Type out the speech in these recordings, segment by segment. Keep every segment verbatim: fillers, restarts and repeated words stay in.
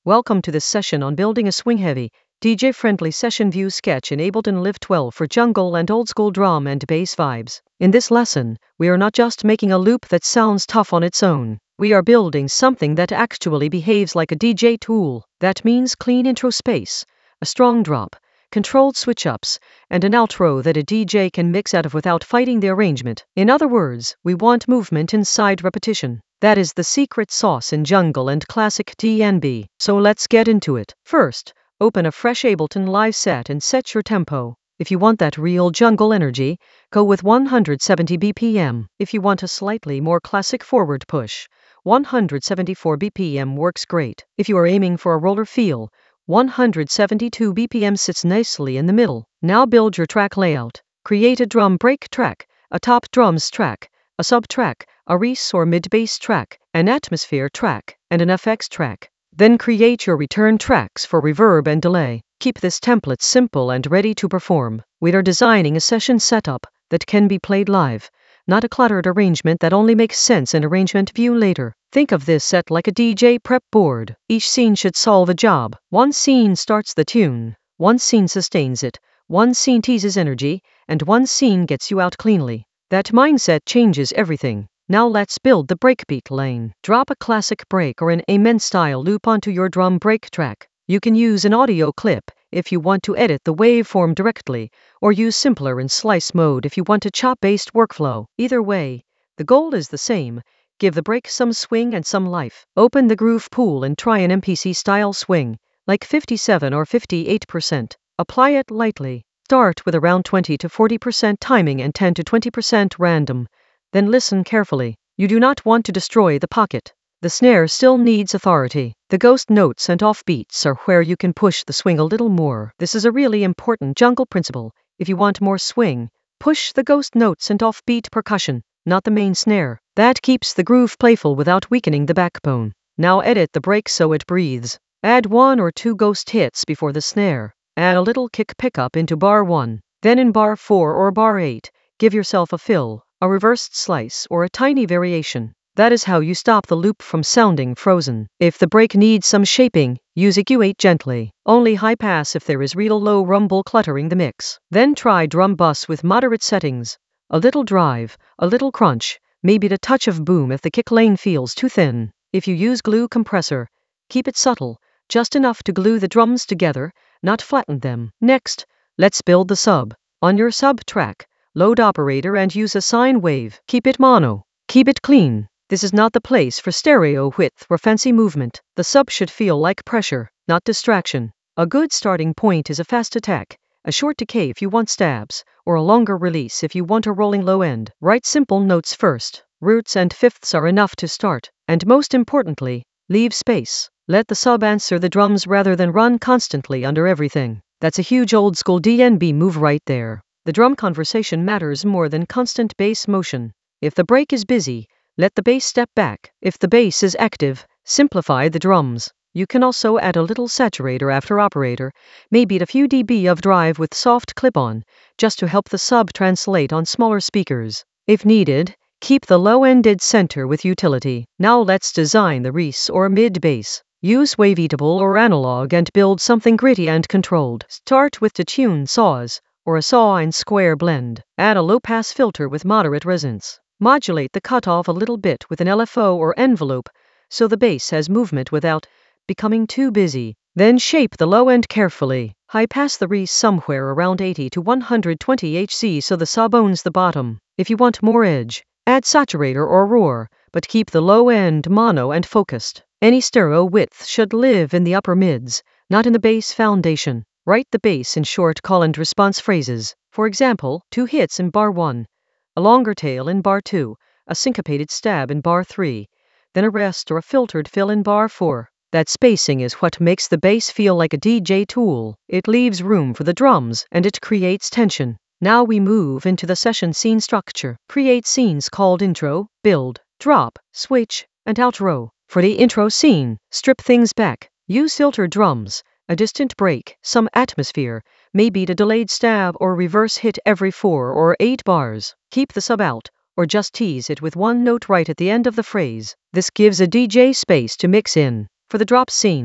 Welcome to this session on building a swing-heavy, D J-friendly session view sketch in Ableton Live twelve for jungle and old-school drum and bass vibes. In this lesson, we are not just making a loop that sounds tough on its own. We are building something that actually behaves like a D J tool. That means clean intro space, a strong drop, controlled switch-ups, and an outro that a D J can mix out of without fighting the arrangement. In other words, we want movement inside repetition. That is the secret sauce in jungle and classic D N B. So let's get into it. First, open a fresh Ableton Live set and set your tempo. If you want that real jungle energy, go with one hundred seventy B P M. If you want a slightly more classic forward push, one hundred seventy-four B P M works great. If you are aiming for a roller feel, one hundred seventy-two B P M sits nicely in the middle. Now build your track layout. Create a drum break track, a top drums track, a sub track, a res or mid-bass track, an atmosphere track, and an F X track. Then create your return tracks for reverb and delay. Keep this template simple and ready to perform. We are designing a session setup that can be played live, not a cluttered arrangement that only makes sense in arrangement view later. Think of this set like a D J prep board. Each scene should solve a job. One scene starts the tune, one scene sustains it, one scene teases energy, and one scene gets you out cleanly. That mindset changes everything. Now let's build the breakbeat lane. Drop a classic break or an amen-style loop onto your drum break track. You can use an audio clip if you want to edit the waveform directly, or use simpler in slice mode if you want a chop-based workflow. Either way, the goal is the same. Give the break some swing and some life. Open the groove pool and try an M P C-style swing, like fifty-seven or fifty-eight percent. Apply it lightly. Start with around twenty to forty percent timing and ten to twenty percent random. Then listen carefully. You do not want to destroy the pocket. The snare still needs authority. The ghost notes and offbeats are where you can push the swing a little more. This is a really important jungle principle. If you want more swing, push the ghost notes and offbeat percussion, not the main snare. That keeps the groove playful without weakening the backbone. Now edit the break so it breathes. Add one or two ghost hits before the snare. Add a little kick pickup into bar one. Then in bar four or bar eight, give yourself a fill, a reversed slice, or a tiny variation. That is how you stop the loop from sounding frozen. If the break needs some shaping, use E Q eight gently. Only high pass if there is real low rumble cluttering the mix. Then try drum bus with moderate settings. A little drive, a little crunch, maybe a touch of boom if the kick lane feels too thin. If you use glue compressor, keep it subtle, just enough to glue the drums together, not flatten them. Next, let's build the sub. On your sub track, load operator and use a sine wave. Keep it mono. Keep it clean. This is not the place for stereo width or fancy movement. The sub should feel like pressure, not distraction. A good starting point is a fast attack, a short decay if you want stabs, or a longer release if you want a rolling low end. Write simple notes first. Roots and fifths are enough to start. And most importantly, leave space. Let the sub answer the drums rather than run constantly under everything. That's a huge old school D N B move right there. The drum conversation matters more than constant bass motion. If the break is busy, let the bass step back. If the bass is active, simplify the drums. You can also add a little saturator after operator, maybe a few dB of drive with soft clip-on, just to help the sub translate on smaller speakers. If needed, keep the low-end dead center with utility. Now let's design the res or mid-bass. Use waveatable or analog and build something gritty and controlled. Start with the tune saws, or a saw and square blend. Add a low-pass filter with moderate resonance. Modulate the cutoff a little bit with an L F O or envelope, so the bass has movement without becoming too busy. Then shape the low end carefully. High pass the res somewhere around eighty to one hundred twenty hertz so the sub owns the bottom. If you want more edge, add saturator or roar, but keep the low end mono and focused. Any stereo width should live in the upper mids, not in the bass foundation. Write the bass in short call and response phrases. For example, two hits in bar one, a longer tail in bar two, a syncopated stab in bar three, then a rest or a filtered fill in bar four. That spacing is what makes the bass feel like a D J tool. It leaves room for the drums and it creates tension. Now we move into the session scene structure. Create scenes called intro, build, drop, switch, and outro. For the intro scene, strip things back. Use filtered drums, a distant break, some atmosphere, maybe a delayed stab or reverse hit every four or eight bars. Keep the sub out, or just tease it with one note right at the end of the phrase. This gives a D J space to mix in. For the drop scene,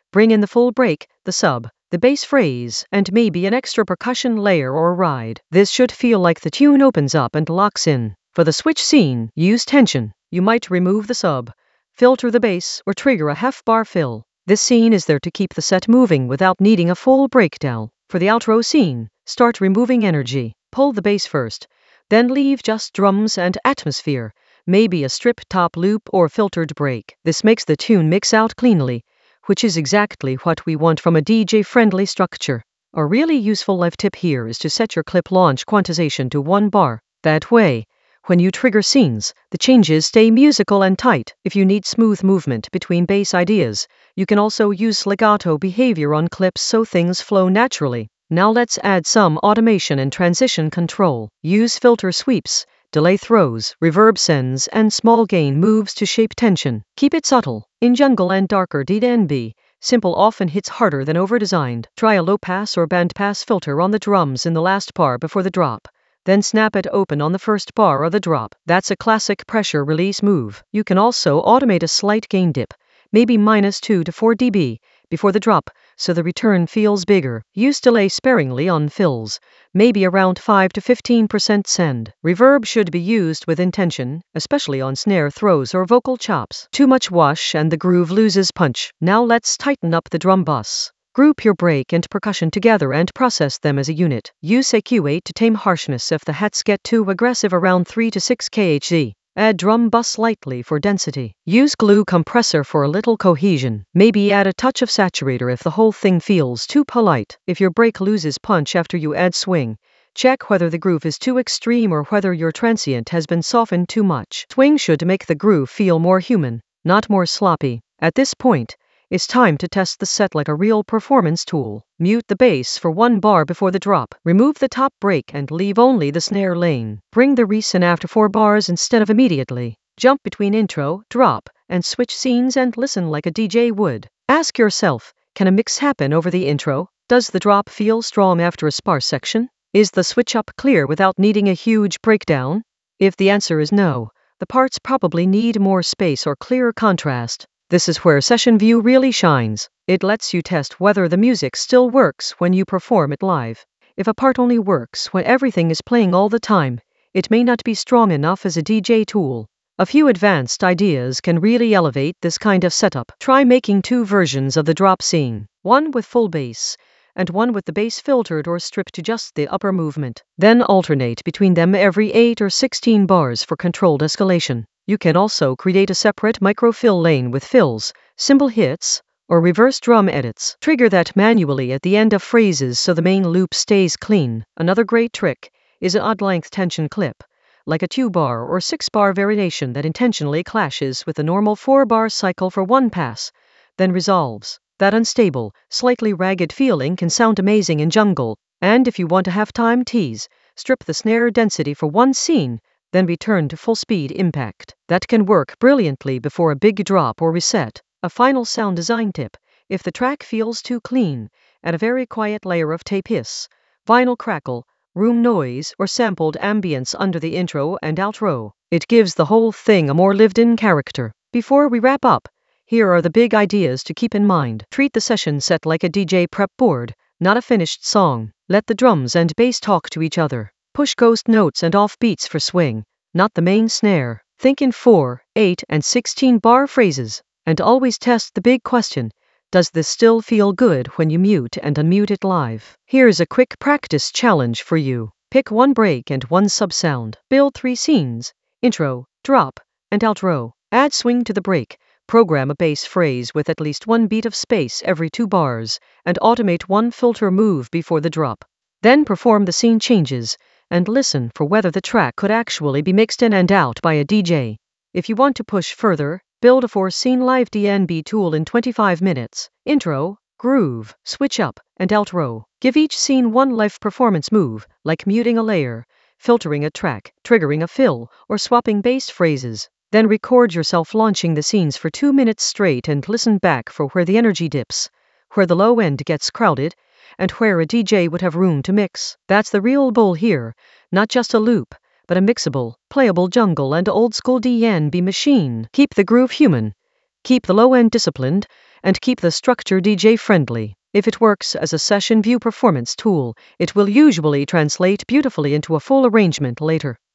Bring in the full break, the sub, the bass phrase, and maybe an extra percussion layer or ride. This should feel like the tune opens up and locks in. For the switch scene, use tension. You might remove the sub, filter the bass, or trigger a half-bar fill. This scene is there to keep the set moving without needing a full breakdown. For the outro scene, start removing energy. Pull the bass first, then leave just drums and atmosphere, maybe a strip top loop or filtered break. This makes the tune mix out cleanly, which is exactly what we want from a D J-friendly structure. A really useful live tip here is to set your clip launch quantization to one bar. That way, when you trigger scenes, the changes stay musical and tight. If you need smooth movement between bass ideas, you can also use legato behavior on clips so things flow naturally. Now let's add some automation and transition control. Use filter sweeps, delay throws, reverb sends, and small gain moves to shape tension. Keep it subtle. In jungle and darker D N B, simple often hits harder than over-designed. Try a low-pass or band-pass filter on the drums in the last bar before the drop. Then snap it open on the first bar or the drop. That's a classic pressure release move. You can also automate a slight gain dip, maybe minus two to four decibels, before the drop, so the return feels bigger. Use delay sparingly on fills, maybe around five to fifteen percent send. Reverb should be used with intention, especially on snare throws or vocal chops. Too much wash and the groove loses punch. Now let's tighten up the drum bus. Group your break and percussion together and process them as a unit. Use E Q eight to tame harshness if the hats get too aggressive around three to six kilohertz. Add drum bus lightly for density. Use glue compressor for a little cohesion. Maybe add a touch of saturator if the whole thing feels too polite. If your break loses punch after you add swing, check whether the groove is too extreme or whether your transient has been softened too much. Swing should make the groove feel more human, not more sloppy. At this point, it's time to test the set like a real performance tool. Mute the bass for one bar before the drop. Remove the top break and leave only the snare lane. Bring the resin after four bars instead of immediately. Jump between intro, drop, and switch scenes and listen like a D J would. Ask yourself, can a mix happen over the intro? Does the drop feel strong after a sparse section? Is the switch up clear without needing a huge breakdown? If the answer is no, the parts probably need more space or clearer contrast. This is where Session View really shines. It lets you test whether the music still works when you perform it live. If a part only works when everything is playing all the time, it may not be strong enough as a D J tool. A few advanced ideas can really elevate this kind of setup. Try making two versions of the drop scene, one with full bass, and one with the bass filtered or stripped to just the upper movement. Then alternate between them every eight or sixteen bars for controlled escalation. You can also create a separate microfill lane with fills, cymbal hits, or reverse drum edits. Trigger that manually at the end of phrases so the main loop stays clean. Another great trick is an odd-length tension clip, like a two-bar or six-bar variation that intentionally clashes with the normal four-bar cycle for one pass, then resolves. That unstable, slightly ragged feeling can sound amazing in jungle, and if you want a half-time tease, strip the snare density for one scene, then return to full-speed impact. That can work brilliantly before a big drop or reset. A final sound design tip: if the track feels too clean, add a very quiet layer of tape hiss, vinyl crackle, room noise, or sampled ambience under the intro and outro. It gives the whole thing a more lived-in character. Before we wrap up, here are the big ideas to keep in mind. Treat the session set like a D J prep board, not a finished song. Let the drums and bass talk to each other. Push ghost notes and off beats for swing, not the main snare. Think in four, eight, and sixteen bar phrases. And always test the big question: does this still feel good when you mute and unmute it live? Here's a quick practice challenge for you. Pick one break and one sub-sound. Build three scenes: intro, drop, and outro. Add swing to the break. Program a bass phrase with at least one beat of space every two bars, and automate one filter move before the drop. Then perform the scene changes, and listen for whether the track could actually be mixed in and out by a D J. If you want to push further, build a four-scene live D N B tool in twenty-five minutes. Intro, groove, switch up, and outro. Give each scene one live performance move, like muting a layer, filtering a track, triggering a fill, or swapping bass phrases. Then record yourself launching the scenes for two minutes straight and listen back for where the energy dips, where the low end gets crowded, and where a D J would have room to mix. That's the real goal here, not just a loop, but a mixable, playable jungle and old school D N B machine. Keep the groove human, keep the low end disciplined, and keep the structure D J friendly. If it works as a session view performance tool, it will usually translate beautifully into a full arrangement later.